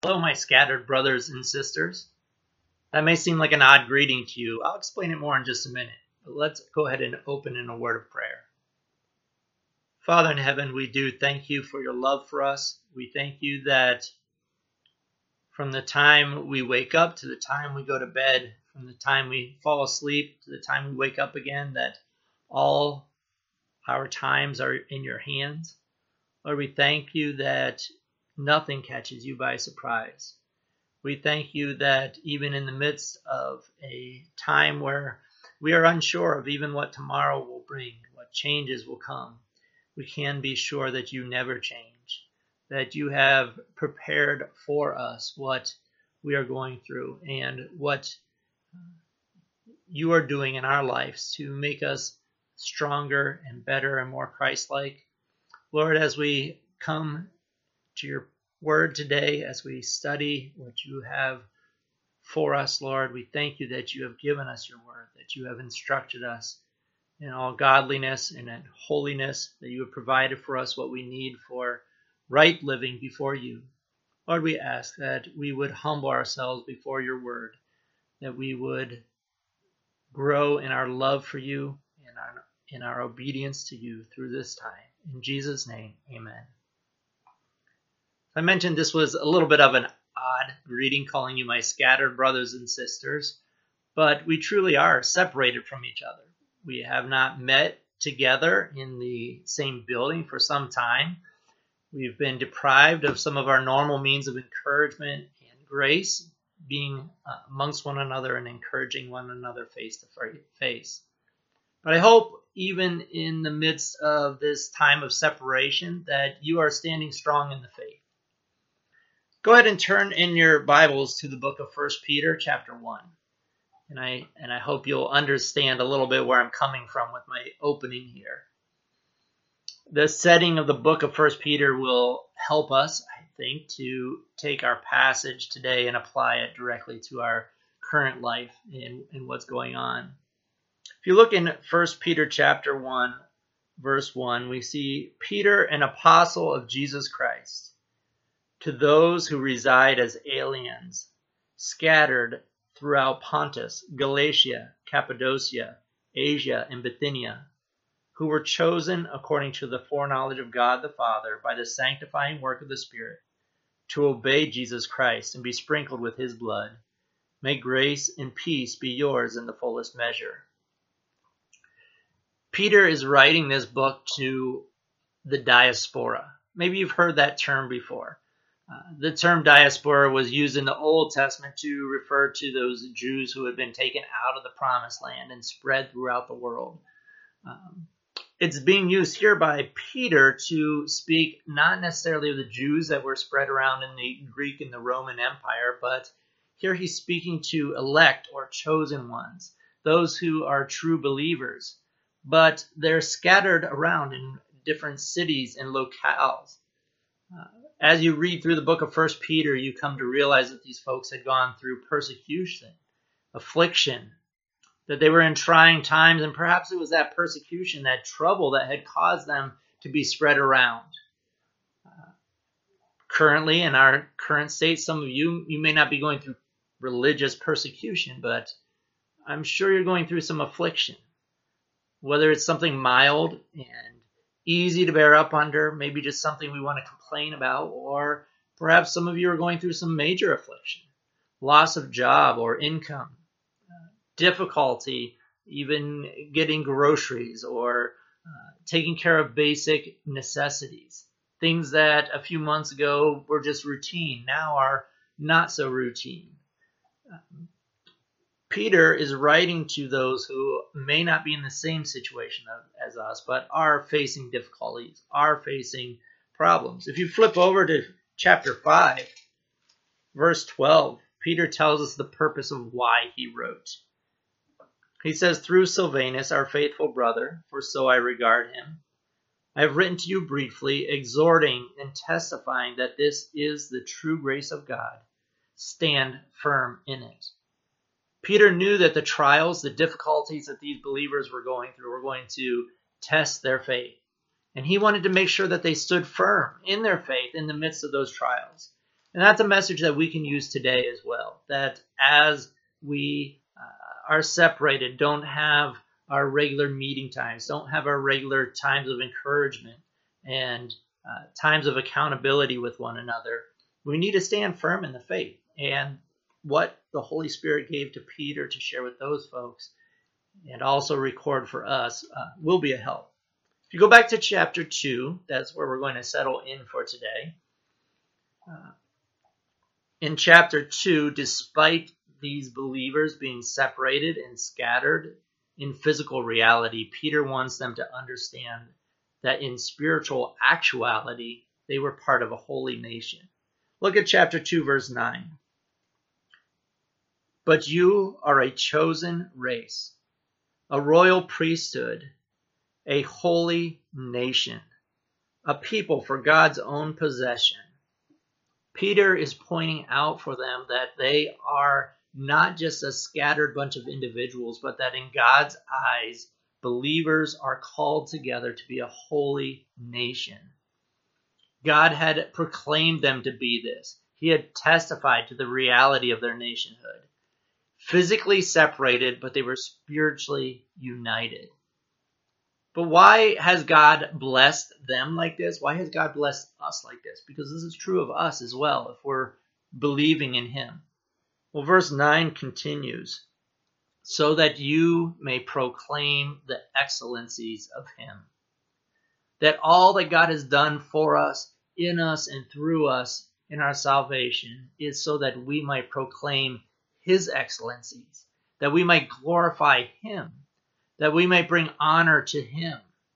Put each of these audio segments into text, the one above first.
Hello, my scattered brothers and sisters. That may seem like an odd greeting to you. I'll explain it more in just a minute, but let's go ahead and open in a word of prayer. Father in heaven, we do thank you for your love for us. We thank you that from the time we wake up to the time we go to bed, from the time we fall asleep to the time we wake up again, that all our times are in your hands. Lord, we thank you that nothing catches you by surprise. We thank you that even in the midst of a time where we are unsure of even what tomorrow will bring, what changes will come, we can be sure that you never change, that you have prepared for us what we are going through and what you are doing in our lives to make us stronger and better and more Christ-like. Lord, as we come to your word today, as we study what you have for us, Lord, we thank you that you have given us your word, that you have instructed us in all godliness and in holiness, that you have provided for us what we need for right living before you. Lord, we ask that we would humble ourselves before your word, that we would grow in our love for you and in our obedience to you through this time. In Jesus' name, amen. I mentioned this was a little bit of an odd greeting, calling you my scattered brothers and sisters, but we truly are separated from each other. We have not met together in the same building for some time. We've been deprived of some of our normal means of encouragement and grace, being amongst one another and encouraging one another face to face. But I hope even in the midst of this time of separation that you are standing strong in the faith. Go ahead and turn in your Bibles to the book of 1 Peter chapter 1. And I hope you'll understand a little bit where I'm coming from with my opening here. The setting of the book of 1 Peter will help us, I think, to take our passage today and apply it directly to our current life and what's going on. If you look in 1 Peter chapter 1, verse 1, we see Peter, an apostle of Jesus Christ, to those who reside as aliens, scattered throughout Pontus, Galatia, Cappadocia, Asia, and Bithynia, who were chosen according to the foreknowledge of God the Father by the sanctifying work of the Spirit, to obey Jesus Christ and be sprinkled with his blood. May grace and peace be yours in the fullest measure. Peter is writing this book to the diaspora. Maybe you've heard that term before. The term diaspora was used in the Old Testament to refer to those Jews who had been taken out of the Promised Land and spread throughout the world. It's being used here by Peter to speak not necessarily of the Jews that were spread around in the Greek and the Roman Empire, but here he's speaking to elect or chosen ones, those who are true believers, but they're scattered around in different cities and locales. As you read through the book of 1 Peter, you come to realize that these folks had gone through persecution, affliction, that they were in trying times, and perhaps it was that persecution, that trouble that had caused them to be spread around. Currently, in our current state, some of you may not be going through religious persecution, but I'm sure you're going through some affliction, whether it's something mild and easy to bear up under, maybe just something we want to complain about, or perhaps some of you are going through some major affliction, loss of job or income, difficulty even getting groceries or taking care of basic necessities. Things that a few months ago were just routine, now are not so routine. Peter is writing to those who may not be in the same situation as us, but are facing difficulties, are facing problems. If you flip over to chapter 5, verse 12, Peter tells us the purpose of why he wrote. He says, "Through Silvanus, our faithful brother, for so I regard him, I have written to you briefly, exhorting and testifying that this is the true grace of God. Stand firm in it." Peter knew that the trials, the difficulties that these believers were going through were going to test their faith. And he wanted to make sure that they stood firm in their faith in the midst of those trials. And that's a message that we can use today as well, that as we are separated, don't have our regular meeting times, don't have our regular times of encouragement and times of accountability with one another, we need to stand firm in the faith. And what the Holy Spirit gave to Peter to share with those folks and also record for us will be a help. If you go back to chapter 2, that's where we're going to settle in for today. In chapter 2, despite these believers being separated and scattered in physical reality, Peter wants them to understand that in spiritual actuality, they were part of a holy nation. Look at chapter 2, verse 9. But you are a chosen race, a royal priesthood, a holy nation, a people for God's own possession. Peter is pointing out for them that they are not just a scattered bunch of individuals, but that in God's eyes, believers are called together to be a holy nation. God had proclaimed them to be this. He had testified to the reality of their nationhood. Physically separated, but they were spiritually united. But why has God blessed them like this? Why has God blessed us like this? Because this is true of us as well, if we're believing in him. Well, verse 9 continues, so that you may proclaim the excellencies of him. That all that God has done for us, in us, and through us in our salvation is so that we might proclaim his excellencies, that we might glorify him, that we might bring honor to him.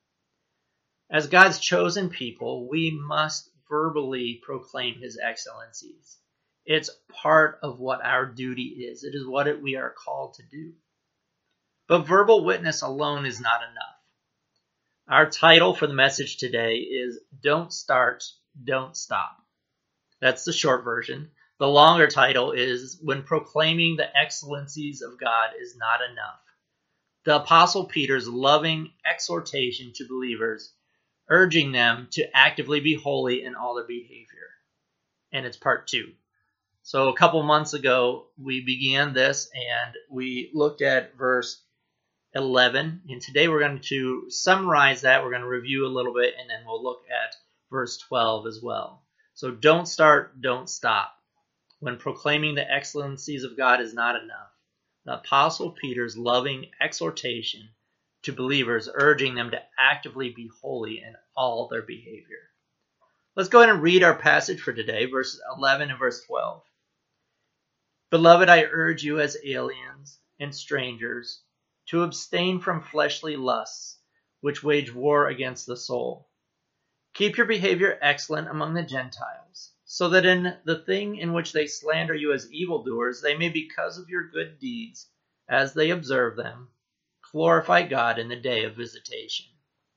As God's chosen people, we must verbally proclaim his excellencies. It's part of what our duty is. It is what we are called to do. But verbal witness alone is not enough. Our title for the message today is Don't Start, Don't Stop. That's the short version. The longer title is When Proclaiming the Excellencies of God is Not Enough. The Apostle Peter's loving exhortation to believers, urging them to actively be holy in all their behavior. And it's part 2. So a couple months ago, we began this and we looked at verse 11. And today we're going to summarize that. We're going to review a little bit, and then we'll look at verse 12 as well. So don't start, don't stop. When proclaiming the excellencies of God is not enough. The Apostle Peter's loving exhortation to believers, urging them to actively be holy in all their behavior. Let's go ahead and read our passage for today, verses 11 and verse 12. Beloved, I urge you as aliens and strangers to abstain from fleshly lusts, which wage war against the soul. Keep your behavior excellent among the Gentiles, so that in the thing in which they slander you as evildoers, they may, because of your good deeds, as they observe them, glorify God in the day of visitation.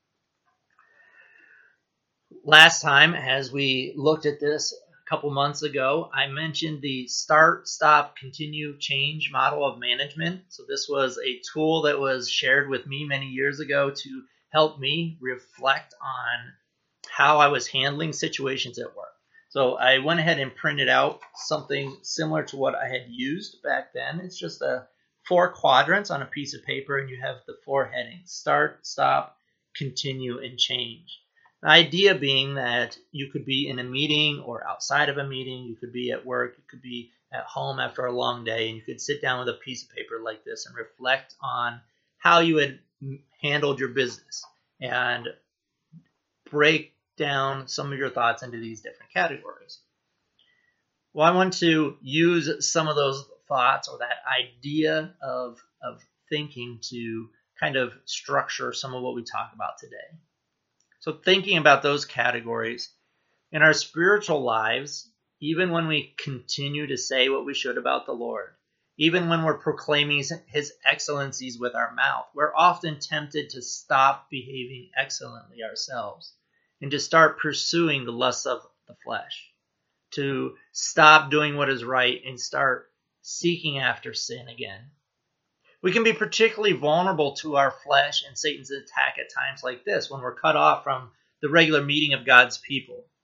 Last time, as we looked at this a couple months ago, I mentioned the start, stop, continue, change model of management. So this was a tool that was shared with me many years ago to help me reflect on how I was handling situations at work. So I went ahead and printed out something similar to what I had used back then. It's just 4 quadrants on a piece of paper, and you have the 4 headings: start, stop, continue, and change. The idea being that you could be in a meeting or outside of a meeting, you could be at work, you could be at home after a long day, and you could sit down with a piece of paper like this and reflect on how you had handled your business and break down some of your thoughts into these different categories. Well, I want to use some of those thoughts or that idea of thinking to kind of structure some of what we talk about today. So thinking about those categories in our spiritual lives, even when we continue to say what we should about the Lord, even when we're proclaiming his excellencies with our mouth, we're often tempted to stop behaving excellently ourselves and to start pursuing the lusts of the flesh, to stop doing what is right and start seeking after sin again. We can be particularly vulnerable to our flesh and Satan's attack at times like this, when we're cut off from the regular meeting of God's people,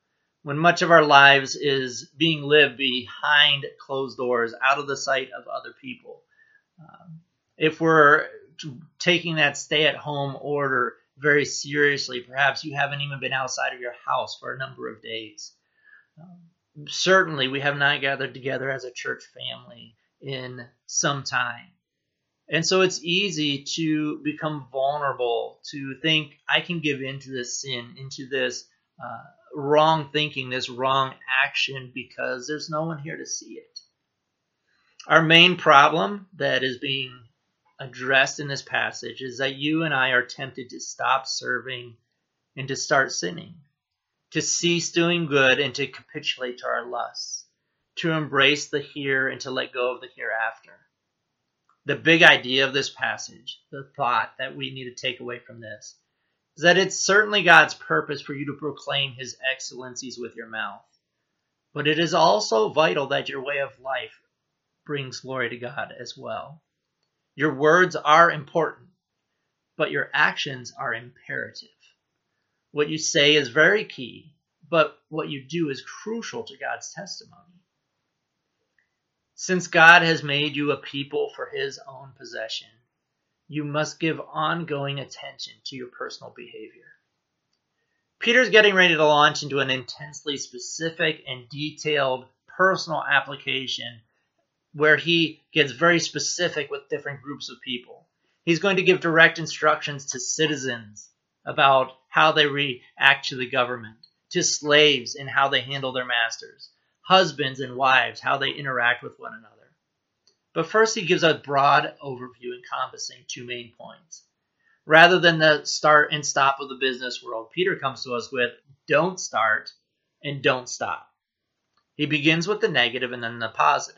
when much of our lives is being lived behind closed doors, out of the sight of other people. If we're taking that stay-at-home order very seriously, perhaps you haven't even been outside of your house for a number of days. Certainly, we have not gathered together as a church family in some time. And so it's easy to become vulnerable, to think I can give into this sin, into this wrong thinking, this wrong action, because there's no one here to see it. Our main problem that is being addressed in this passage is that you and I are tempted to stop serving and to start sinning, to cease doing good and to capitulate to our lusts, to embrace the here and to let go of the hereafter. The big idea of this passage, the thought that we need to take away from this, is that it's certainly God's purpose for you to proclaim his excellencies with your mouth. But it is also vital that your way of life brings glory to God as well. Your words are important, but your actions are imperative. What you say is very key, but what you do is crucial to God's testimony. Since God has made you a people for his own possession, you must give ongoing attention to your personal behavior. Peter's getting ready to launch into an intensely specific and detailed personal application where he gets very specific with different groups of people. He's going to give direct instructions to citizens about how they react to the government, to slaves and how they handle their masters, husbands and wives, how they interact with one another. But first he gives a broad overview encompassing two main points. Rather than the start and stop of the business world, Peter comes to us with don't start and don't stop. He begins with the negative and then the positive.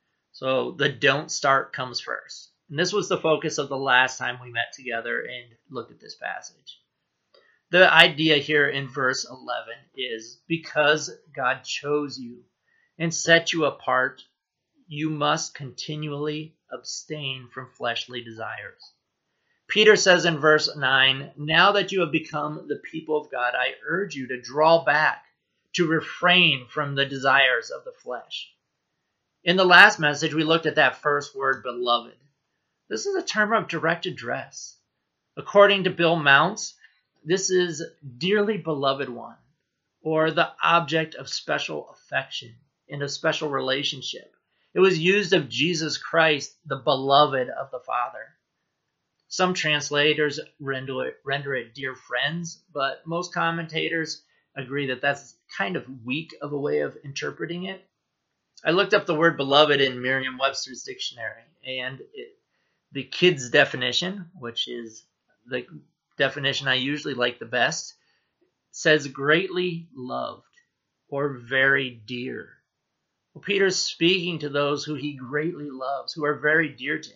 So the don't start comes first. And this was the focus of the last time we met together and looked at this passage. The idea here in verse 11 is because God chose you and set you apart, you must continually abstain from fleshly desires. Peter says in verse 9, now that you have become the people of God, I urge you to draw back, to refrain from the desires of the flesh. In the last message, we looked at that first word, beloved. This is a term of direct address. According to Bill Mounce, this is dearly beloved one, or the object of special affection in a special relationship. It was used of Jesus Christ, the beloved of the Father. Some translators render it dear friends, but most commentators agree that that's kind of weak of a way of interpreting it. I looked up the word beloved in Merriam-Webster's dictionary, and the Kids definition, which is the definition I usually like the best, says greatly loved or very dear. Well, Peter's speaking to those who he greatly loves, who are very dear to him.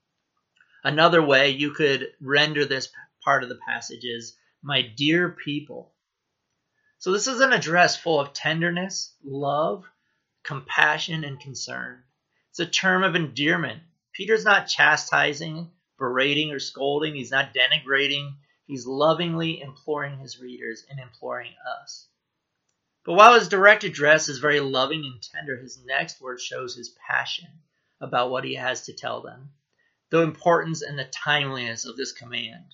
Another way you could render this part of the passage is, my dear people. So this is an address full of tenderness, love, compassion, and concern. It's a term of endearment. Peter's not chastising, berating, or scolding. He's not denigrating. He's lovingly imploring his readers and imploring us. But while his direct address is very loving and tender, his next word shows his passion about what he has to tell them, the importance and the timeliness of this command.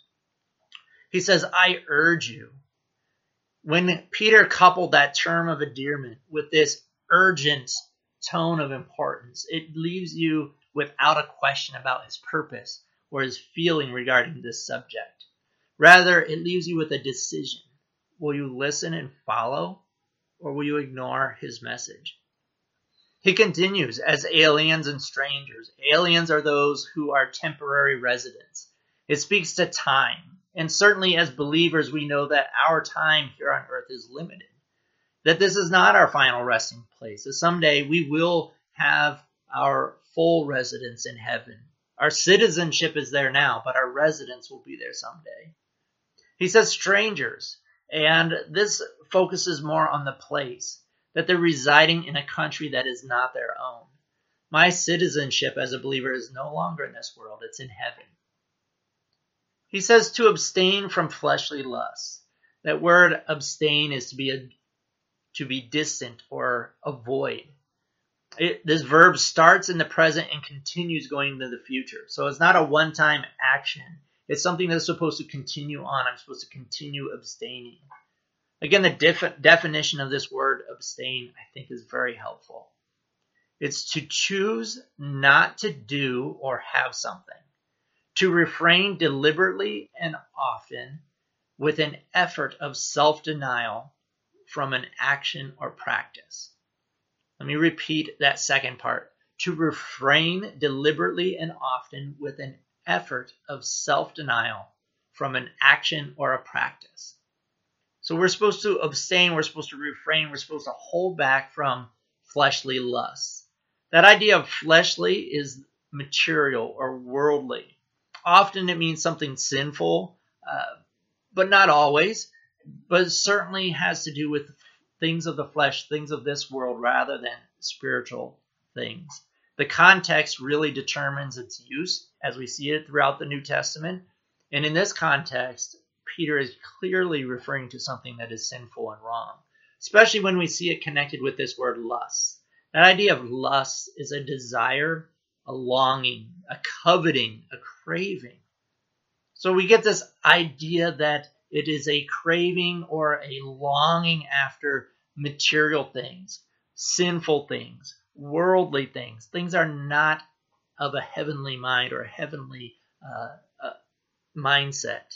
He says, I urge you. When Peter coupled that term of endearment with this urgent tone of importance, it leaves you without a question about his purpose or his feeling regarding this subject. Rather, it leaves you with a decision. Will you listen and follow, or will you ignore his message? He continues, as aliens and strangers. Aliens are those who are temporary residents. It speaks to time. And certainly as believers, we know that our time here on earth is limited. That this is not our final resting place. That someday we will have our full residence in heaven. Our citizenship is there now, but our residence will be there someday. He says strangers, and this focuses more on the place, that they're residing in a country that is not their own. My citizenship as a believer is no longer in this world, it's in heaven. He says to abstain from fleshly lusts. That word abstain is to be distant or avoid. This verb starts in the present and continues going into the future. So it's not a one-time action. It's something that's supposed to continue on. I'm supposed to continue abstaining. Again, the definition of this word abstain, I think, is very helpful. It's to choose not to do or have something, to refrain deliberately and often with an effort of self-denial from an action or practice. Let me repeat that second part. To refrain deliberately and often with an effort of self-denial from an action or a practice. So we're supposed to abstain, we're supposed to refrain, we're supposed to hold back from fleshly lusts. That idea of fleshly is material or worldly. Often it means something sinful, but not always. But it certainly has to do with things of the flesh, things of this world, rather than spiritual things. The context really determines its use, as we see it throughout the New Testament. And in this context, Peter is clearly referring to something that is sinful and wrong, especially when we see it connected with this word lust. That idea of lust is a desire, a longing, a coveting, a craving. So we get this idea that it is a craving or a longing after material things, sinful things, worldly things. Things are not of a heavenly mind or a heavenly mindset.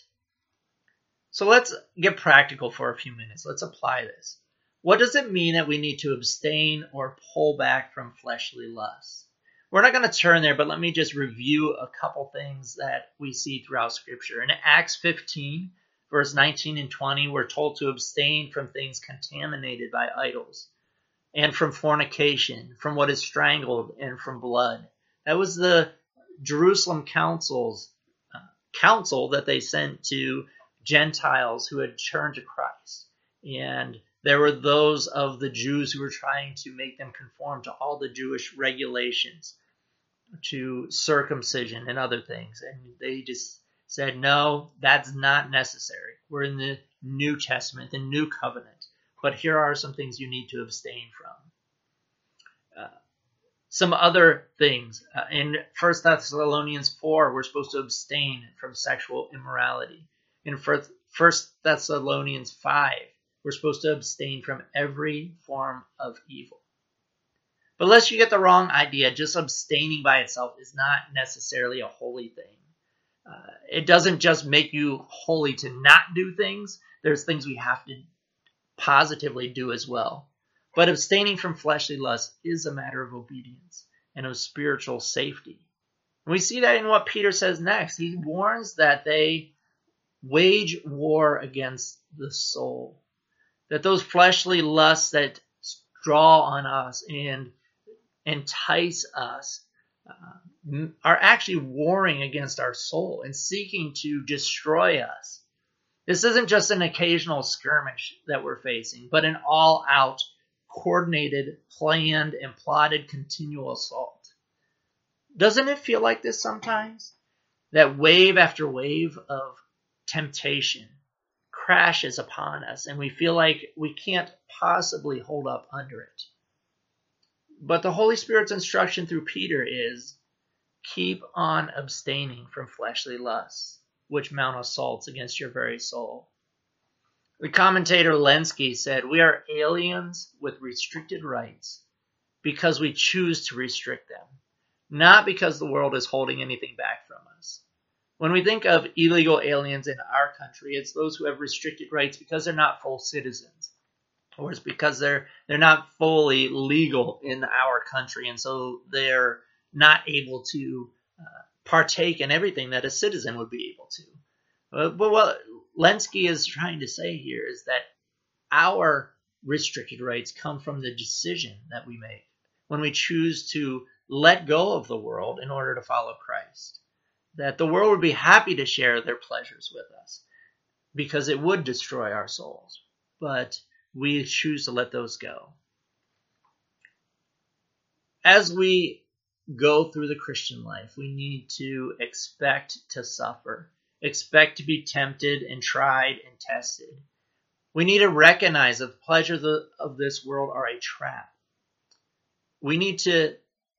So let's get practical for a few minutes. Let's apply this. What does it mean that we need to abstain or pull back from fleshly lusts? We're not going to turn there, but let me just review a couple things that we see throughout Scripture. In Acts 15, verse 19 and 20, we're told to abstain from things contaminated by idols, and from fornication, from what is strangled, and from blood. That was the Jerusalem council that they sent to Gentiles who had turned to Christ. And there were those of the Jews who were trying to make them conform to all the Jewish regulations, to circumcision and other things. And they just said, no, that's not necessary. We're in the New Testament, the New Covenant. But here are some things you need to abstain from. Some other things. In 1 Thessalonians 4, we're supposed to abstain from sexual immorality. In 1 Thessalonians 5, we're supposed to abstain from every form of evil. But lest you get the wrong idea, just abstaining by itself is not necessarily a holy thing. It doesn't just make you holy to not do things. There's things we have to positively do as well. But abstaining from fleshly lust is a matter of obedience and of spiritual safety. And we see that in what Peter says next. He warns that they wage war against the soul. That those fleshly lusts that draw on us and entice us are actually warring against our soul and seeking to destroy us. This isn't just an occasional skirmish that we're facing, but an all-out, coordinated, planned, and plotted continual assault. Doesn't it feel like this sometimes? That wave after wave of temptation crashes upon us, and we feel like we can't possibly hold up under it. But the Holy Spirit's instruction through Peter is, keep on abstaining from fleshly lusts, which mount assaults against your very soul. The commentator Lenski said, we are aliens with restricted rights because we choose to restrict them, not because the world is holding anything back from us. When we think of illegal aliens in our country, it's those who have restricted rights because they're not full citizens, or it's because they're not fully legal in our country, and so they're not able to partake in everything that a citizen would be able to. But what Lenski is trying to say here is that our restricted rights come from the decision that we make when we choose to let go of the world in order to follow Christ. That the world would be happy to share their pleasures with us because it would destroy our souls. But we choose to let those go. As we go through the Christian life, we need to expect to suffer, expect to be tempted and tried and tested. We need to recognize that the pleasures of this world are a trap. We need to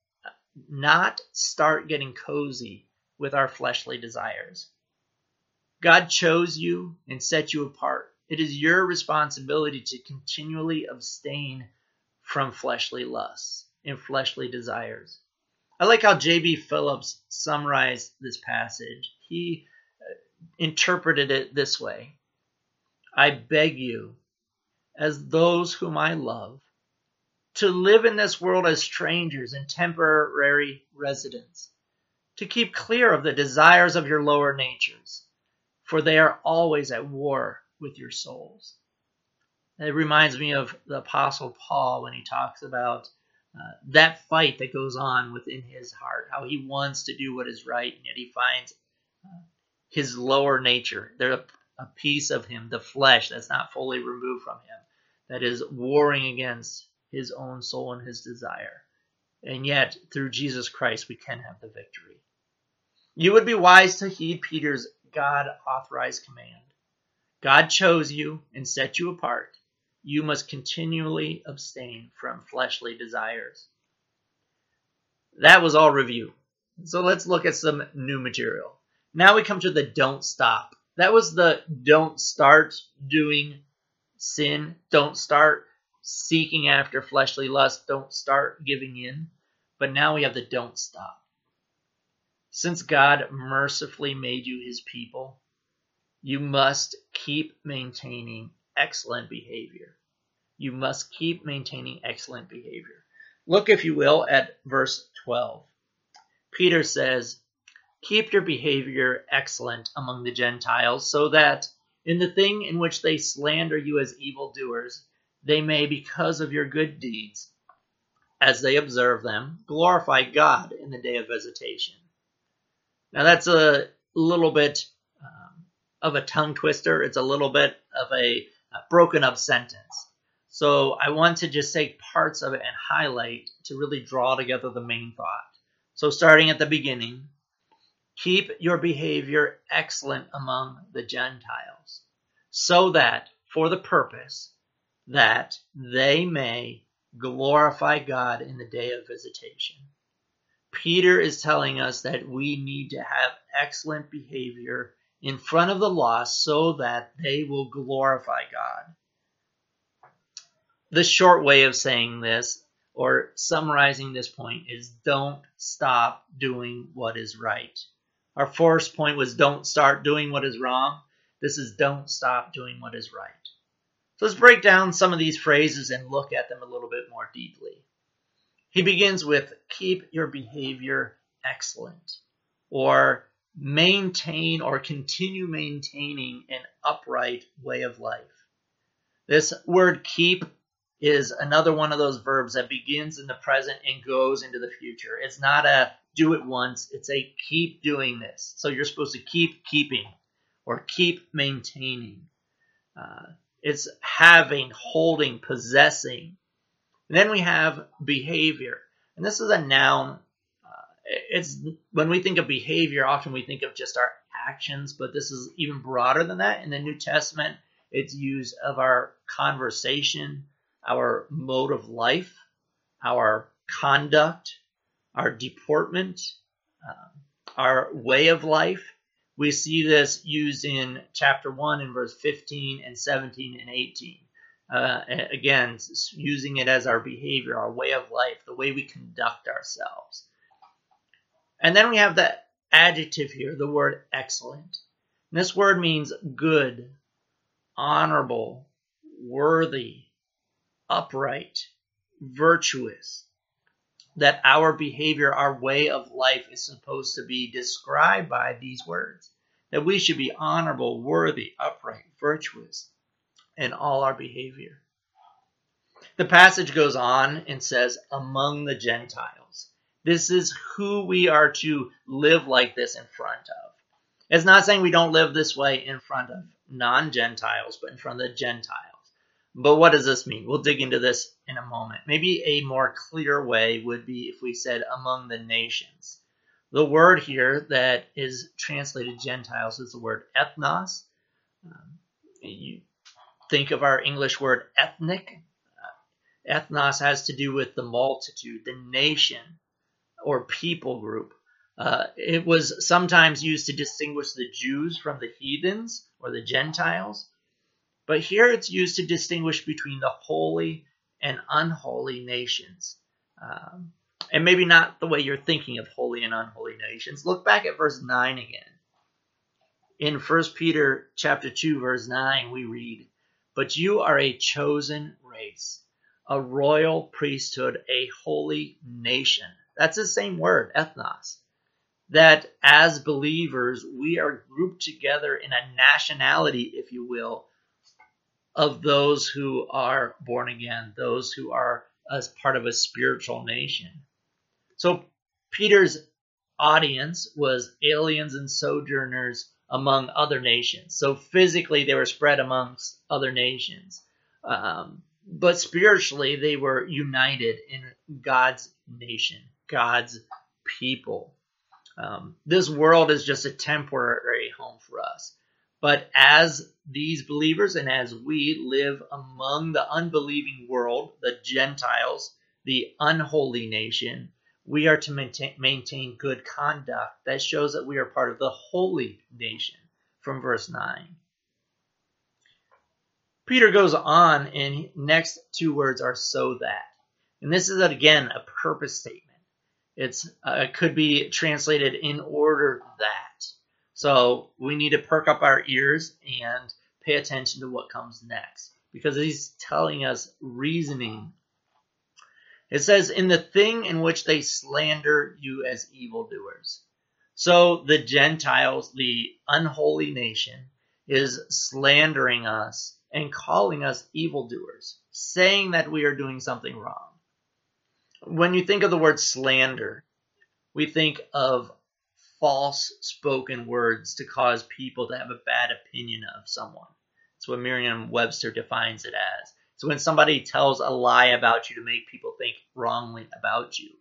not start getting cozy with our fleshly desires. God chose you and set you apart. It is your responsibility to continually abstain from fleshly lusts and fleshly desires. I like how J.B. Phillips summarized this passage. He interpreted it this way: I beg you, as those whom I love, to live in this world as strangers and temporary residents, to keep clear of the desires of your lower natures, for they are always at war with your souls. It reminds me of the Apostle Paul when he talks about that fight that goes on within his heart, how he wants to do what is right, and yet he finds his lower nature. There's a piece of him, the flesh, that's not fully removed from him, that is warring against his own soul and his desire. And yet, through Jesus Christ, we can have the victory. You would be wise to heed Peter's God-authorized command. God chose you and set you apart. You must continually abstain from fleshly desires. That was all review. So let's look at some new material. Now we come to the don't stop. That was the don't start doing sin. Don't start seeking after fleshly lust. Don't start giving in. But now we have the don't stop. Since God mercifully made you his people, you must keep maintaining excellent behavior. You must keep maintaining excellent behavior. Look, if you will, at verse 12. Peter says, keep your behavior excellent among the Gentiles, so that in the thing in which they slander you as evildoers, they may, because of your good deeds, as they observe them, glorify God in the day of visitation. Now that's a little bit of a tongue twister. It's a little bit of a broken up sentence. So I want to just take parts of it and highlight to really draw together the main thought. So starting at the beginning, keep your behavior excellent among the Gentiles, so that for the purpose that they may glorify God in the day of visitation. Peter is telling us that we need to have excellent behavior in front of the lost so that they will glorify God. The short way of saying this, or summarizing this point, is don't stop doing what is right. Our first point was don't start doing what is wrong. This is don't stop doing what is right. So let's break down some of these phrases and look at them a little bit more deeply. He begins with keep your behavior excellent, or maintain or continue maintaining an upright way of life. This word keep is another one of those verbs that begins in the present and goes into the future. It's not a do it once, it's a keep doing this. So you're supposed to keep keeping or keep maintaining. It's having, holding, possessing. And then we have behavior. And this is a noun. It's when we think of behavior, often we think of just our actions, but this is even broader than that. In the New Testament, it's used of our conversation, our mode of life, our conduct, our deportment, our way of life. We see this used in chapter 1 in verse 15 and 17 and 18. Again, using it as our behavior, our way of life, the way we conduct ourselves. And then we have the adjective here, the word excellent. And this word means good, honorable, worthy, upright, virtuous. That our behavior, our way of life is supposed to be described by these words. That we should be honorable, worthy, upright, virtuous in all our behavior. The passage goes on and says, among the Gentiles. This is who we are to live like this in front of. It's not saying we don't live this way in front of non-Gentiles, but in front of the Gentiles. But what does this mean? We'll dig into this in a moment. Maybe a more clear way would be if we said among the nations. The word here that is translated Gentiles is the word ethnos. think of our English word ethnic. Ethnos has to do with the multitude, the nation, or people group. It was sometimes used to distinguish the Jews from the heathens or the Gentiles. But here it's used to distinguish between the holy and unholy nations. And maybe not the way you're thinking of holy and unholy nations. Look back at verse 9 again. In 1 Peter chapter 2, verse 9, we read, "But you are a chosen race, a royal priesthood, a holy nation." That's the same word, ethnos. That as believers, we are grouped together in a nationality, if you will, of those who are born again, those who are as part of a spiritual nation. So Peter's audience was aliens and sojourners among other nations. So physically they were spread amongst other nations. But spiritually they were united in God's nation, God's people. This world is just a temporary home for us. But as these believers and as we live among the unbelieving world, the Gentiles, the unholy nation, we are to maintain good conduct that shows that we are part of the holy nation from verse 9. Peter goes on, and next two words are "so that." And this is, again, a purpose statement. It could be translated "in order that." So we need to perk up our ears and pay attention to what comes next, because he's telling us reasoning. It says, "in the thing in which they slander you as evildoers." So the Gentiles, the unholy nation, is slandering us and calling us evildoers, saying that we are doing something wrong. When you think of the word slander, we think of false spoken words to cause people to have a bad opinion of someone. That's what Merriam-Webster defines it as. So when somebody tells a lie about you to make people think wrongly about you.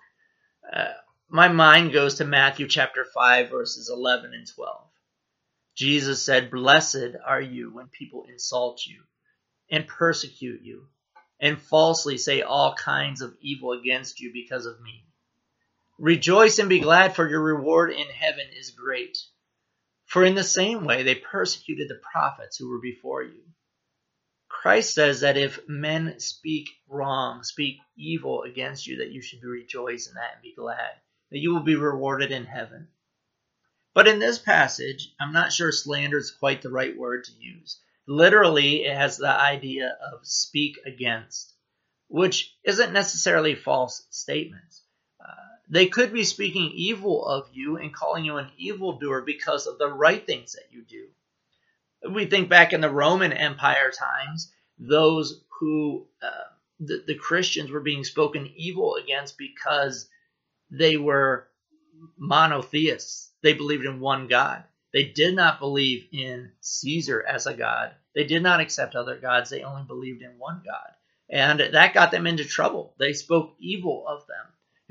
My mind goes to Matthew chapter 5, verses 11 and 12. Jesus said, "Blessed are you when people insult you and persecute you and falsely say all kinds of evil against you because of me. Rejoice and be glad, for your reward in heaven is great. For in the same way they persecuted the prophets who were before you." Christ says that if men speak wrong, speak evil against you, that you should rejoice in that and be glad, that you will be rewarded in heaven. But in this passage, I'm not sure slander is quite the right word to use. Literally, it has the idea of speak against, which isn't necessarily false statements. They could be speaking evil of you and calling you an evildoer because of the right things that you do. We think back in the Roman Empire times, those who, the Christians were being spoken evil against because they were monotheists. They believed in one God. They did not believe in Caesar as a god. They did not accept other gods. They only believed in one God. And that got them into trouble. They spoke evil of them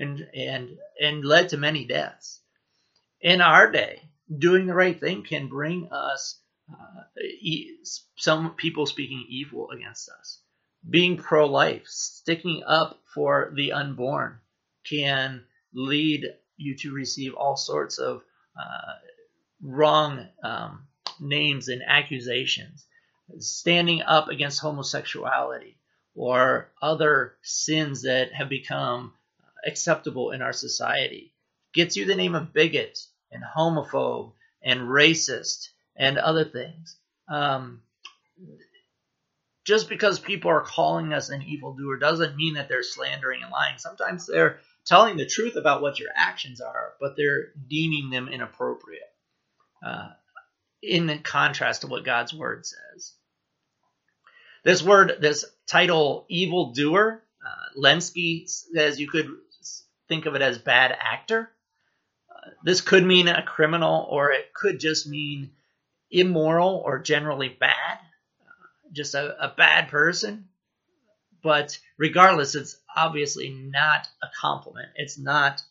and led to many deaths. In our day, doing the right thing can bring us some people speaking evil against us. Being pro-life, sticking up for the unborn, can lead you to receive all sorts of wrong names and accusations. Standing up against homosexuality or other sins that have become acceptable in our society gets you the name of bigot and homophobe and racist and other things. Just because people are calling us an evildoer doesn't mean that they're slandering and lying. Sometimes they're telling the truth about what your actions are, but they're deeming them inappropriate, in contrast to what God's word says. This word, this title, evildoer, Lenski says you could think of it as bad actor. This could mean a criminal, or it could just mean immoral or generally bad, just a bad person. But regardless, it's obviously not a compliment. It's not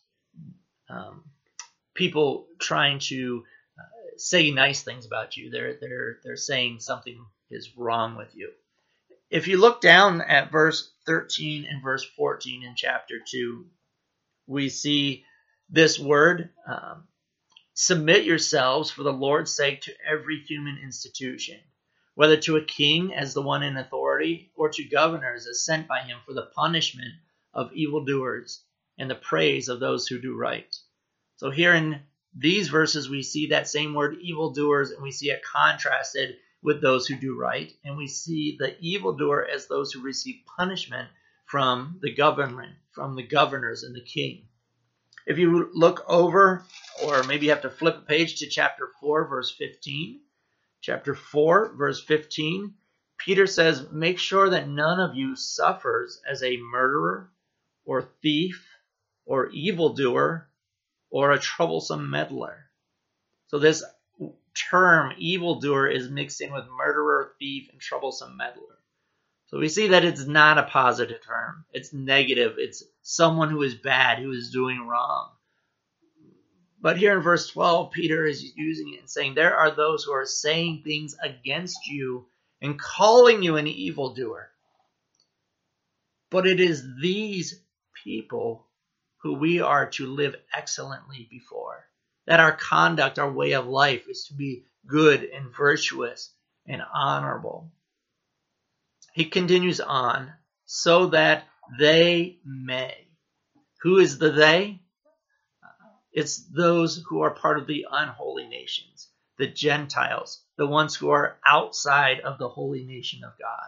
people trying to say nice things about you. They're saying something is wrong with you. If you look down at verse 13 and verse 14 in chapter 2, we see this word, submit yourselves for the Lord's sake to every human institution, whether to a king as the one in authority, or to governors as sent by him for the punishment of evildoers and the praise of those who do right. So here in these verses, we see that same word evildoers, and we see it contrasted with those who do right. And we see the evildoer as those who receive punishment from the government, from the governors and the king. If you look over, or maybe you have to flip a page to chapter 4, verse 15. Chapter 4, verse 15, Peter says, make sure that none of you suffers as a murderer or thief or evildoer or a troublesome meddler. So this term, evildoer, is mixed in with murderer, thief, and troublesome meddler. So we see that it's not a positive term. It's negative. It's someone who is bad, who is doing wrong. But here in verse 12, Peter is using it and saying there are those who are saying things against you and calling you an evildoer. But it is these people who we are to live excellently before. That our conduct, our way of life is to be good and virtuous and honorable. He continues on, so that they may. Who is the they? It's those who are part of the unholy nations, the Gentiles, the ones who are outside of the holy nation of God.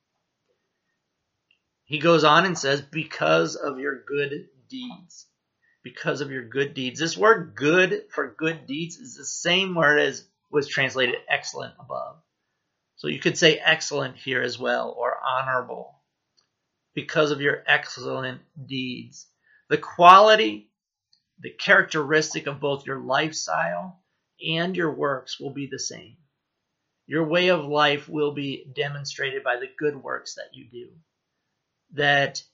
He goes on and says, because of your good deeds. Because of your good deeds. This word good for good deeds is the same word as was translated excellent above. So you could say excellent here as well, or honorable. Because of your excellent deeds. The quality, the characteristic of both your lifestyle and your works will be the same. Your way of life will be demonstrated by the good works that you do. That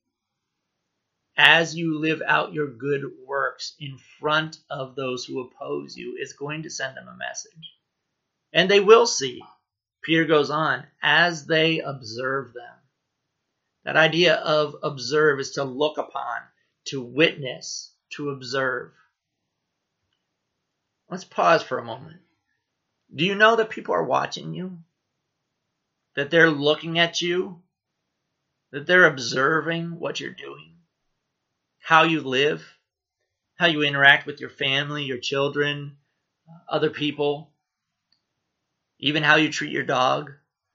as you live out your good works in front of those who oppose you, it's going to send them a message. And they will see. Peter goes on, as they observe them. That idea of observe is to look upon, to witness, to observe. Let's pause for a moment. Do you know that people are watching you? That they're looking at you? That they're observing what you're doing? How you live? How you interact with your family, your children, other people? Even how you treat your dog?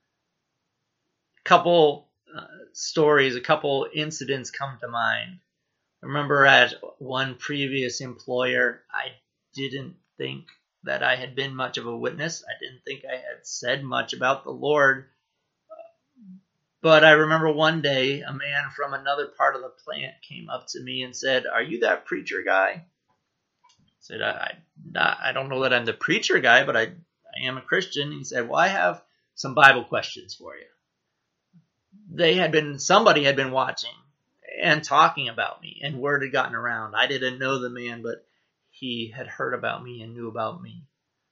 A couple stories, a couple incidents come to mind. I remember at one previous employer, I didn't think that I had been much of a witness. I didn't think I had said much about the Lord. But I remember one day a man from another part of the plant came up to me and said, "Are you that preacher guy?" I said, I don't know that I'm the preacher guy, but I am a Christian. He said, "Well, I have some Bible questions for you." Somebody had been watching and talking about me, and word had gotten around. I didn't know the man, but he had heard about me and knew about me.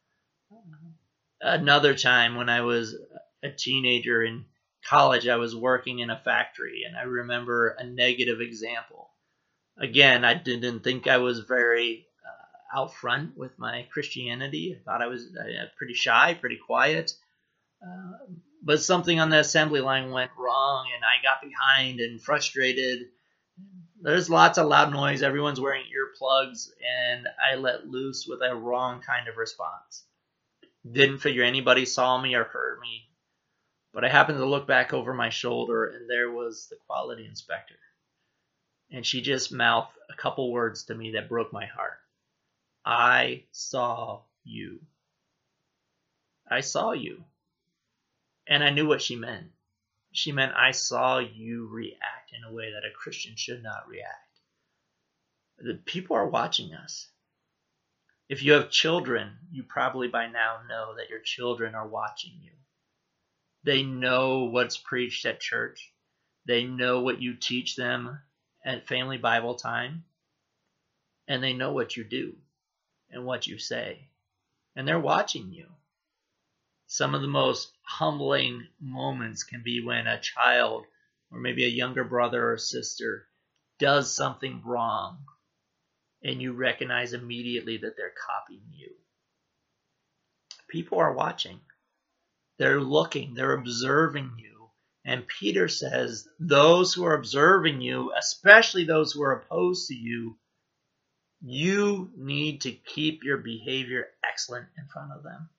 Another time when I was a teenager in college, I was working in a factory, and I remember a negative example. Again, I didn't think I was very out front with my Christianity. I thought I was pretty shy, pretty quiet. But something on the assembly line went wrong, and I got behind and frustrated. There's lots of loud noise. Everyone's wearing earplugs, and I let loose with a wrong kind of response. Didn't figure anybody saw me or heard me. But I happened to look back over my shoulder, and there was the quality inspector. And she just mouthed a couple words to me that broke my heart. "I saw you. I saw you." And I knew what she meant. She meant I saw you react in a way that a Christian should not react. The people are watching us. If you have children, you probably by now know that your children are watching you. They know what's preached at church. They know what you teach them at family Bible time. And they know what you do and what you say. And they're watching you. Some of the most humbling moments can be when a child or maybe a younger brother or sister does something wrong and you recognize immediately that they're copying you. People are watching. They're looking. They're observing you. And Peter says, those who are observing you, especially those who are opposed to you, you need to keep your behavior excellent in front of them.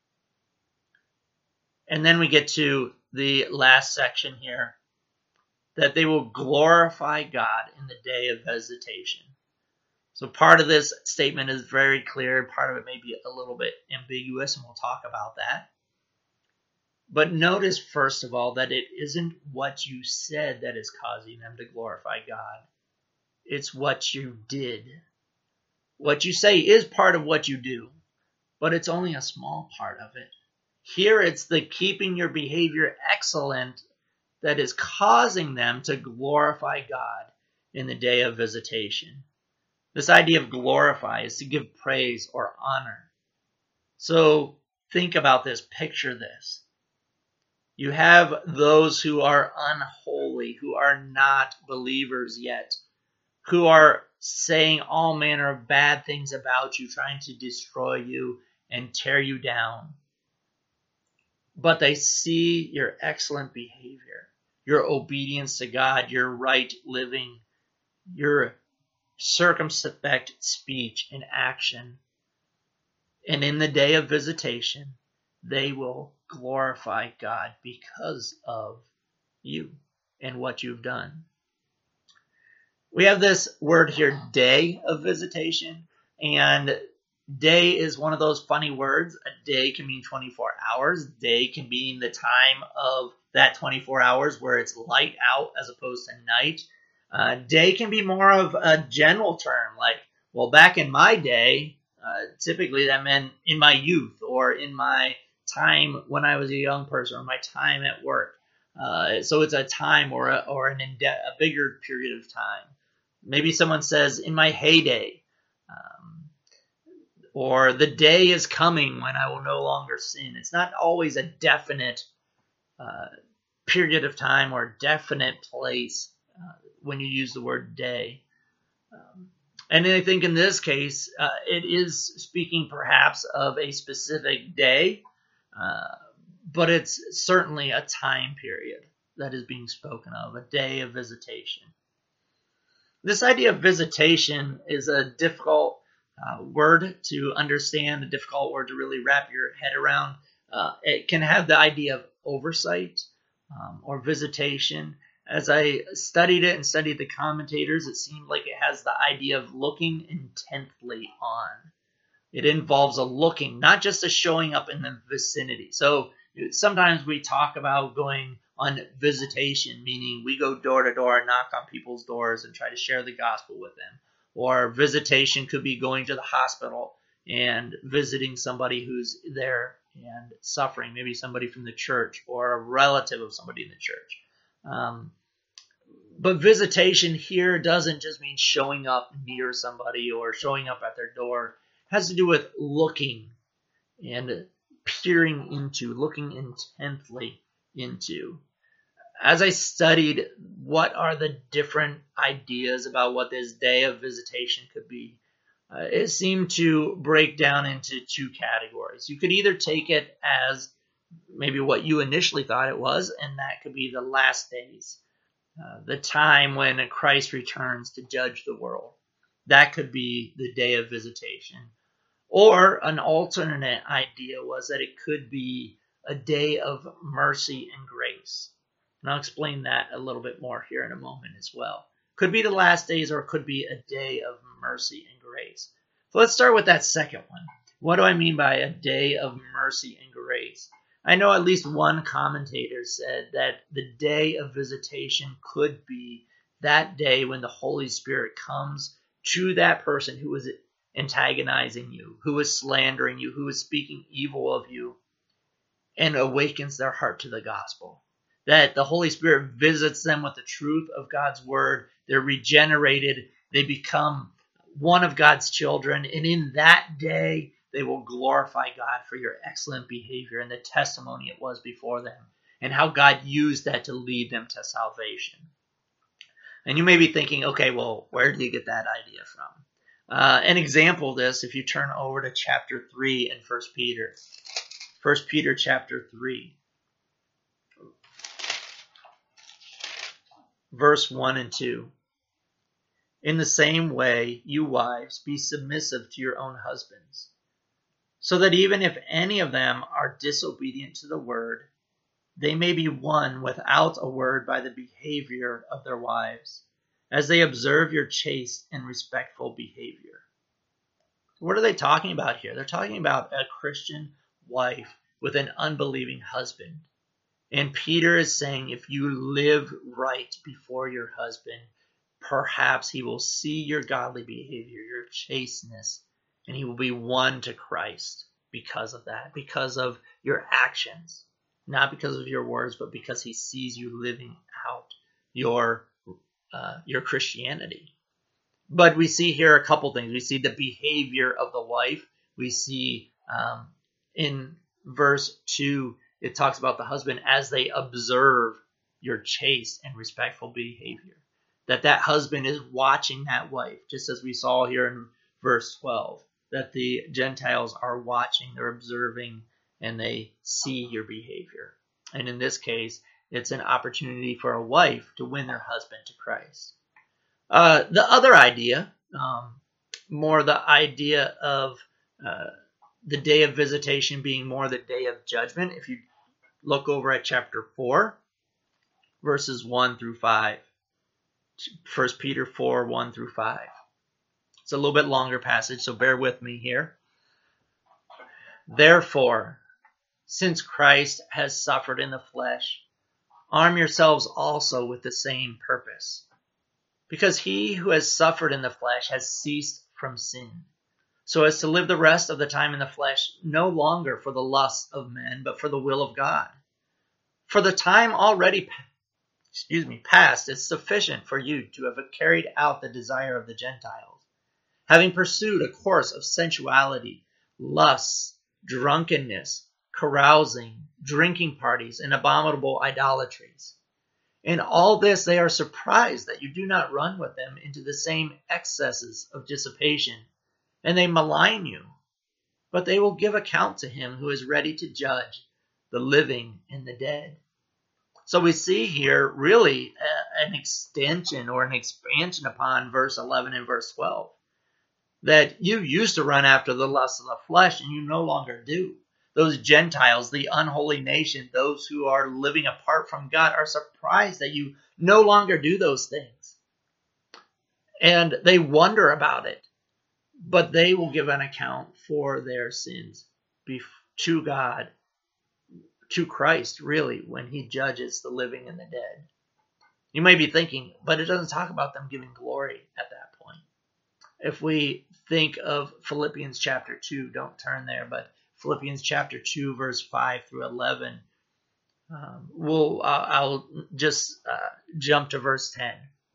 And then we get to the last section here, that they will glorify God in the day of visitation. So part of this statement is very clear. Part of it may be a little bit ambiguous, and we'll talk about that. But notice, first of all, that it isn't what you said that is causing them to glorify God. It's what you did. What you say is part of what you do, but it's only a small part of it. Here it's the keeping your behavior excellent that is causing them to glorify God in the day of visitation. This idea of glorify is to give praise or honor. So think about this, picture this. You have those who are unholy, who are not believers yet, who are saying all manner of bad things about you, trying to destroy you and tear you down. But they see your excellent behavior, your obedience to God, your right living, your circumspect speech and action. And in the day of visitation, they will glorify God because of you and what you've done. We have this word here, day of visitation, and day is one of those funny words. A day can mean 24 hours. Day can mean the time of that 24 hours where it's light out as opposed to night. Day can be more of a general term, like, well, back in my day, typically that meant in my youth or in my time when I was a young person or my time at work. So it's a time or a bigger period of time. Maybe someone says, in my heyday, or the day is coming when I will no longer sin. It's not always a definite period of time or definite place when you use the word day. And I think in this case, it is speaking perhaps of a specific day, but it's certainly a time period that is being spoken of, a day of visitation. This idea of visitation is a difficult word to understand, a difficult word to really wrap your head around. It can have the idea of oversight or visitation. As I studied it and studied the commentators, it seemed like it has the idea of looking intently on. It involves a looking, not just a showing up in the vicinity. So sometimes we talk about going on visitation, meaning we go door to door and knock on people's doors and try to share the gospel with them. Or visitation could be going to the hospital and visiting somebody who's there and suffering, maybe somebody from the church or a relative of somebody in the church. But visitation here doesn't just mean showing up near somebody or showing up at their door. It has to do with looking and peering into, looking intently into. As I studied what are the different ideas about what this day of visitation could be, it seemed to break down into two categories. You could either take it as maybe what you initially thought it was, and that could be the last days, the time when Christ returns to judge the world. That could be the day of visitation. Or an alternate idea was that it could be a day of mercy and grace. And I'll explain that a little bit more here in a moment as well. Could be the last days, or it could be a day of mercy and grace. So let's start with that second one. What do I mean by a day of mercy and grace? I know at least one commentator said that the day of visitation could be that day when the Holy Spirit comes to that person who is antagonizing you, who is slandering you, who is speaking evil of you, and awakens their heart to the gospel. That the Holy Spirit visits them with the truth of God's word. They're regenerated. They become one of God's children. And in that day, they will glorify God for your excellent behavior and the testimony it was before them, and how God used that to lead them to salvation. And you may be thinking, okay, well, where do you get that idea from? An example of this, if you turn over to chapter 3 in 1 Peter. 1 Peter chapter 3, verse 1 and 2. In the same way, you wives, be submissive to your own husbands, so that even if any of them are disobedient to the word, they may be won without a word by the behavior of their wives, as they observe your chaste and respectful behavior. What are they talking about here? They're talking about a Christian wife with an unbelieving husband. And Peter is saying, if you live right before your husband, perhaps he will see your godly behavior, your chasteness, and he will be won to Christ because of that, because of your actions, not because of your words, but because he sees you living out your Christianity. But we see here a couple things. We see the behavior of the wife. We see in verse 2, it talks about the husband as they observe your chaste and respectful behavior. That husband is watching that wife, just as we saw here in verse 12, that the Gentiles are watching, they're observing, and they see your behavior. And in this case, it's an opportunity for a wife to win their husband to Christ. The other idea, more the idea of the day of visitation being more the day of judgment. If you look over at chapter 4, verses 1 through 5. 1 Peter 4, 1 through 5. It's a little bit longer passage, so bear with me here. Therefore, since Christ has suffered in the flesh, arm yourselves also with the same purpose. Because he who has suffered in the flesh has ceased from sin, so as to live the rest of the time in the flesh, no longer for the lusts of men, but for the will of God. For the time already past is sufficient for you to have carried out the desire of the Gentiles, having pursued a course of sensuality, lusts, drunkenness, carousing, drinking parties, and abominable idolatries. In all this they are surprised that you do not run with them into the same excesses of dissipation, and they malign you. But they will give account to him who is ready to judge the living and the dead. So we see here really an extension or an expansion upon verse 11 and verse 12. That you used to run after the lusts of the flesh, and you no longer do. Those Gentiles, the unholy nation, those who are living apart from God, are surprised that you no longer do those things. And they wonder about it. But they will give an account for their sins to God, to Christ, really, when he judges the living and the dead. You may be thinking, but it doesn't talk about them giving glory at that point. If we think of Philippians chapter 2, don't turn there, but Philippians chapter 2, verse 5 through 11, I'll just jump to verse 10.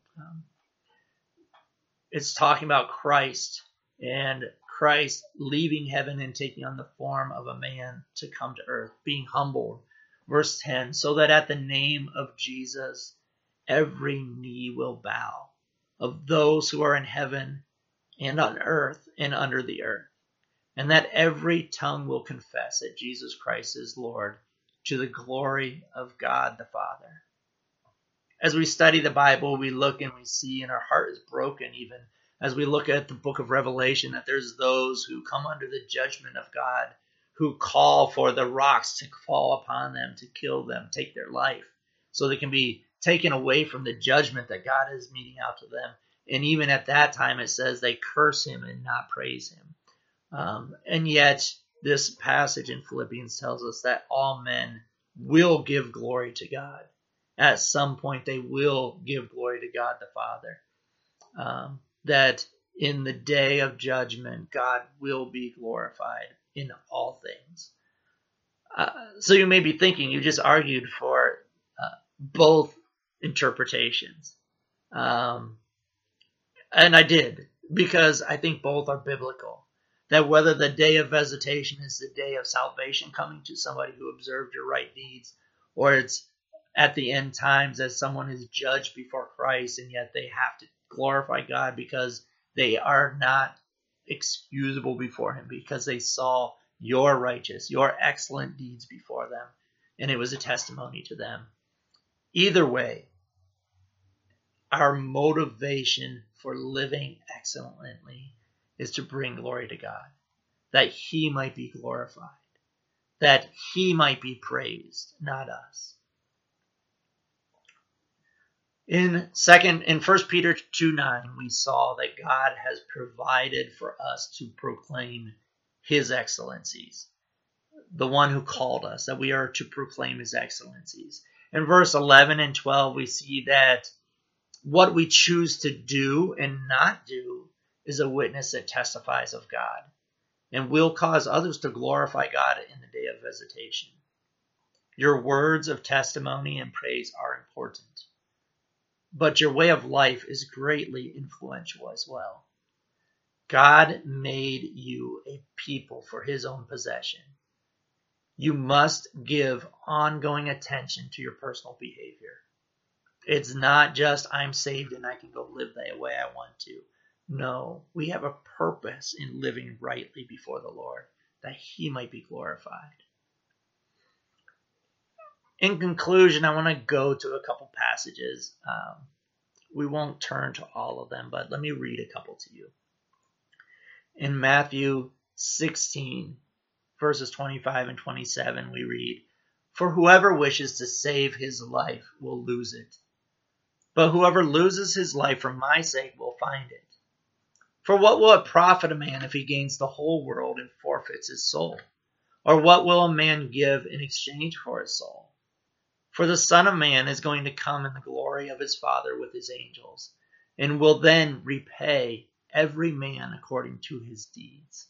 It's talking about Christ and Christ leaving heaven and taking on the form of a man to come to earth, being humbled. Verse 10, so that at the name of Jesus, every knee will bow, of those who are in heaven and on earth and under the earth, and that every tongue will confess that Jesus Christ is Lord, to the glory of God the Father. As we study the Bible, we look and we see, and our heart is broken even as we look at the book of Revelation, that there's those who come under the judgment of God, who call for the rocks to fall upon them, to kill them, take their life, so they can be taken away from the judgment that God is meting out to them. And even at that time, it says they curse him and not praise him. And yet, this passage in Philippians tells us that all men will give glory to God. At some point, they will give glory to God the Father. That in the day of judgment, God will be glorified in all things. So you may be thinking, you just argued for both interpretations. And I did, because I think both are biblical. That whether the day of visitation is the day of salvation coming to somebody who observed your right deeds, or it's at the end times as someone is judged before Christ and yet they have to glorify God because they are not excusable before him because they saw your righteous, your excellent deeds before them, and it was a testimony to them. Either way, our motivation for living excellently is to bring glory to God, that he might be glorified, that he might be praised, not us. In 1 Peter 2:9, we saw that God has provided for us to proclaim his excellencies, the one who called us, that we are to proclaim his excellencies. In verse 11 and 12, we see that what we choose to do and not do is a witness that testifies of God and will cause others to glorify God in the day of visitation. Your words of testimony and praise are important, but your way of life is greatly influential as well. God made you a people for his own possession. You must give ongoing attention to your personal behavior. It's not just I'm saved and I can go live the way I want to. No, we have a purpose in living rightly before the Lord, that he might be glorified. In conclusion, I want to go to a couple passages. We won't turn to all of them, but let me read a couple to you. In Matthew 16, verses 25 and 27, we read, "For whoever wishes to save his life will lose it. But whoever loses his life for my sake will find it. For what will it profit a man if he gains the whole world and forfeits his soul? Or what will a man give in exchange for his soul? For the Son of Man is going to come in the glory of his Father with his angels, and will then repay every man according to his deeds."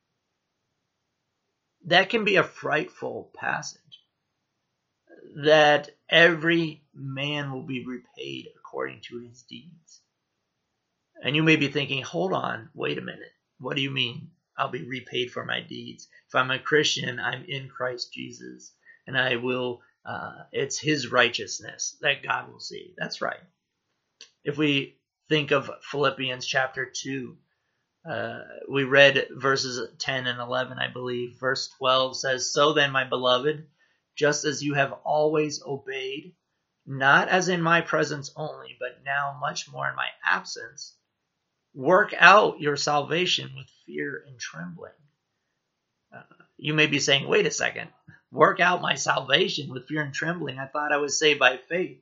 That can be a frightful passage, that every man will be repaid according to his deeds. And you may be thinking, hold on, wait a minute. What do you mean I'll be repaid for my deeds? If I'm a Christian, I'm in Christ Jesus, and I will, it's his righteousness that God will see. That's right. If we think of Philippians chapter 2, we read verses 10 and 11, I believe. Verse 12 says, "So then, my beloved, just as you have always obeyed, not as in my presence only, but now much more in my absence, work out your salvation with fear and trembling." You may be saying, wait a second, work out my salvation with fear and trembling. I thought I was saved by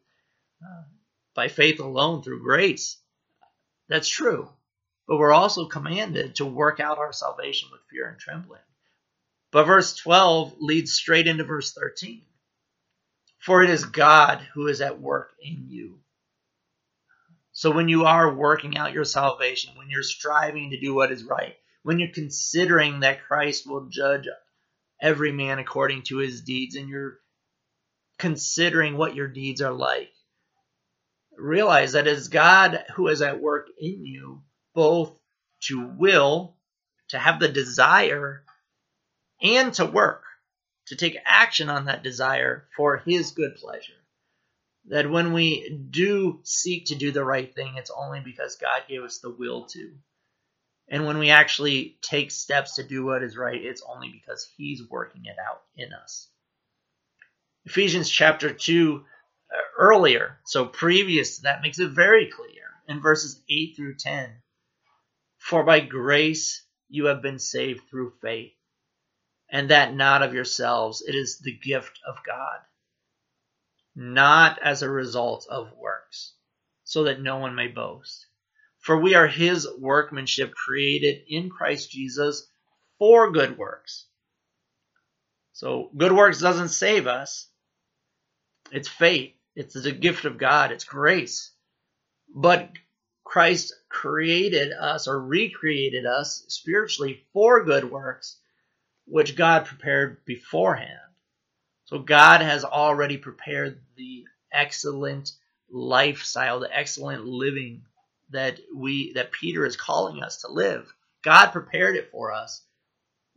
faith alone through grace. That's true. But we're also commanded to work out our salvation with fear and trembling. But verse 12 leads straight into verse 13. "For it is God who is at work in you." So when you are working out your salvation, when you're striving to do what is right, when you're considering that Christ will judge every man according to his deeds, and you're considering what your deeds are like, realize that it is God who is at work in you, both to will, to have the desire, and to work, to take action on that desire for his good pleasure. That when we do seek to do the right thing, it's only because God gave us the will to. And when we actually take steps to do what is right, it's only because he's working it out in us. Ephesians chapter 2, earlier, so previous to that, makes it very clear in verses 8 through 10. "For by grace you have been saved through faith, and that not of yourselves, it is the gift of God, not as a result of works, so that no one may boast. For we are his workmanship, created in Christ Jesus for good works." So good works doesn't save us. It's faith. It's the gift of God. It's grace. But Christ created us, or recreated us spiritually for good works, which God prepared beforehand. So God has already prepared the excellent lifestyle, the excellent living that Peter is calling us to live. God prepared it for us.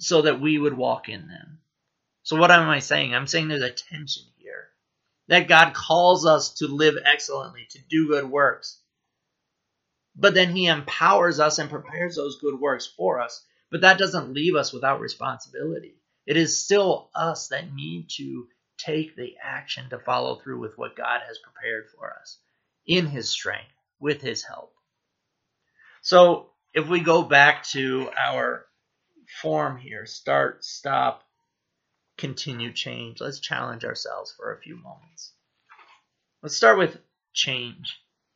so that we would walk in them. So what am I saying? I'm saying there's a tension here. That God calls us to live excellently, to do good works. But then he empowers us and prepares those good works for us. But that doesn't leave us without responsibility. It is still us that need to take the action to follow through with what God has prepared for us in his strength, with his help. So if we go back to our form here, start, stop, continue, change. Let's challenge ourselves for a few moments. Let's start with change.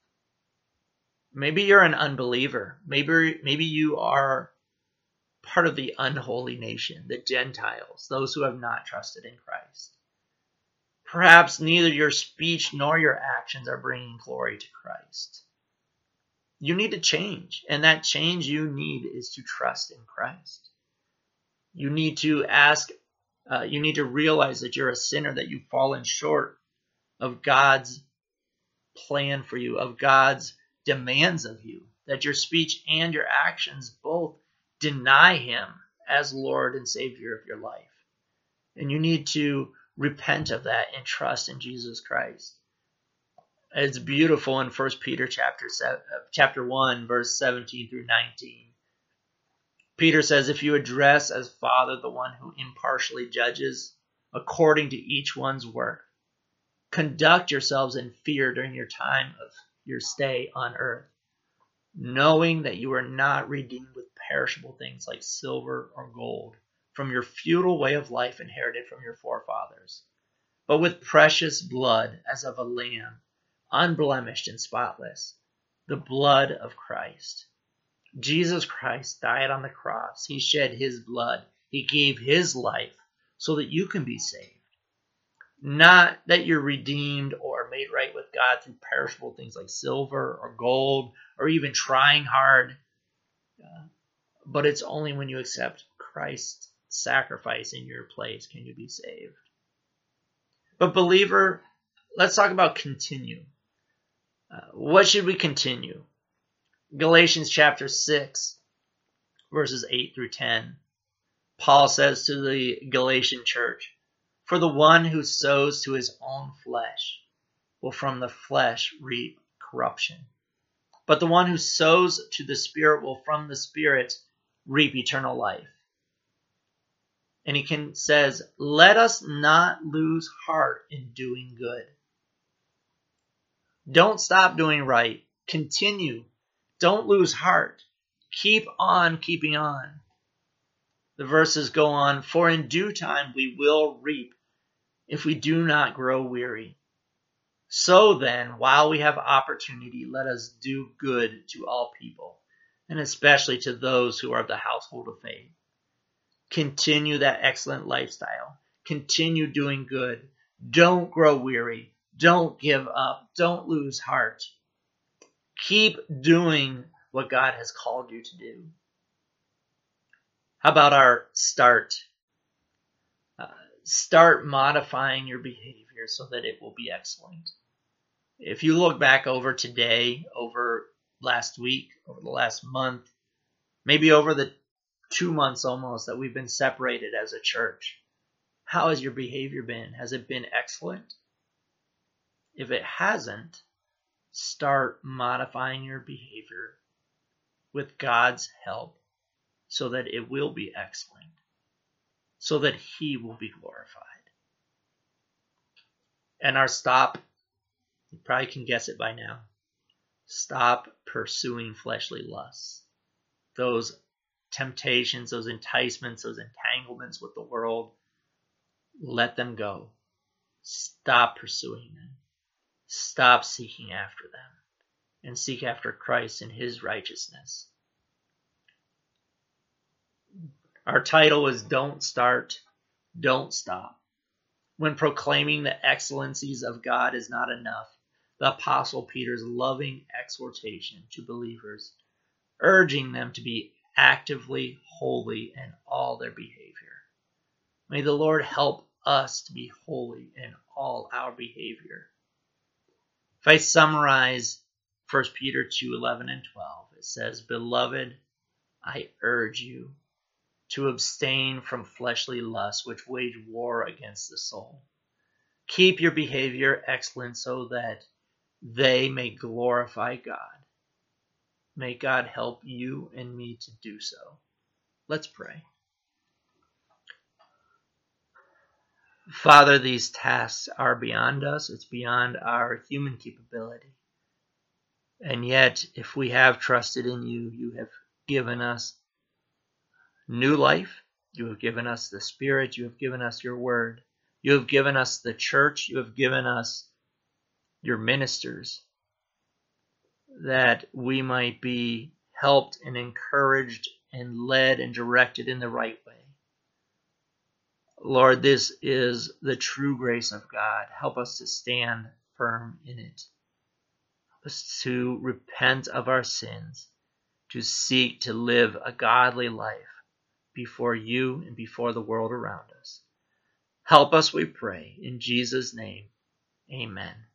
Maybe you're an unbeliever. Maybe you are part of the unholy nation, the Gentiles, those who have not trusted in Christ. Perhaps neither your speech nor your actions are bringing glory to Christ. You need to change, and that change you need is to trust in Christ. You need to realize that you're a sinner, that you've fallen short of God's plan for you, of God's demands of you, that your speech and your actions both deny him as Lord and Savior of your life. And you need to repent of that and trust in Jesus Christ. It's beautiful in 1 Peter chapter 1, verse 17 through 19. Peter says, if you address as Father the one who impartially judges according to each one's work, conduct yourselves in fear during your time of your stay on earth, knowing that you are not redeemed with perishable things like silver or gold from your futile way of life inherited from your forefathers, but with precious blood as of a lamb, unblemished and spotless, the blood of Christ. Jesus Christ died on the cross. He shed his blood. He gave his life so that you can be saved. Not that you're redeemed or made right with God through perishable things like silver or gold or even trying hard. But it's only when you accept Christ's sacrifice in your place can you be saved. But believer, let's talk about continue. What should we continue? Galatians chapter 6, verses 8 through 10. Paul says to the Galatian church, for the one who sows to his own flesh will from the flesh reap corruption. But the one who sows to the Spirit will from the Spirit reap eternal life. And he says, let us not lose heart in doing good. Don't stop doing right. Continue. Don't lose heart. Keep on keeping on. The verses go on, for in due time we will reap if we do not grow weary. So then, while we have opportunity, let us do good to all people, and especially to those who are of the household of faith. Continue that excellent lifestyle. Continue doing good. Don't grow weary. Don't give up. Don't lose heart. Keep doing what God has called you to do. How about our start? Start modifying your behavior so that it will be excellent. If you look back over today, over last week, over the last month, maybe over the 2 months almost that we've been separated as a church, how has your behavior been? Has it been excellent? If it hasn't, start modifying your behavior with God's help so that it will be excellent, so that he will be glorified. And our stop, you probably can guess it by now. Stop pursuing fleshly lusts. Those temptations, those enticements, those entanglements with the world, let them go. Stop pursuing them. Stop seeking after them and seek after Christ and his righteousness. Our title is Don't Start, Don't Stop. When proclaiming the excellencies of God is not enough, the Apostle Peter's loving exhortation to believers, urging them to be actively holy in all their behavior. May the Lord help us to be holy in all our behavior. If I summarize 1 Peter 2:11 and 12, it says, Beloved, I urge you, to abstain from fleshly lusts which wage war against the soul. Keep your behavior excellent so that they may glorify God. May God help you and me to do so. Let's pray. Father, these tasks are beyond us. It's beyond our human capability. And yet, if we have trusted in you, you have given us new life. You have given us the Spirit. You have given us your word. You have given us the church. You have given us your ministers, that we might be helped and encouraged and led and directed in the right way. Lord, this is the true grace of God. Help us to stand firm in it. Help us to repent of our sins, to seek to live a godly life before you and before the world around us. Help us, we pray, in Jesus' name. Amen.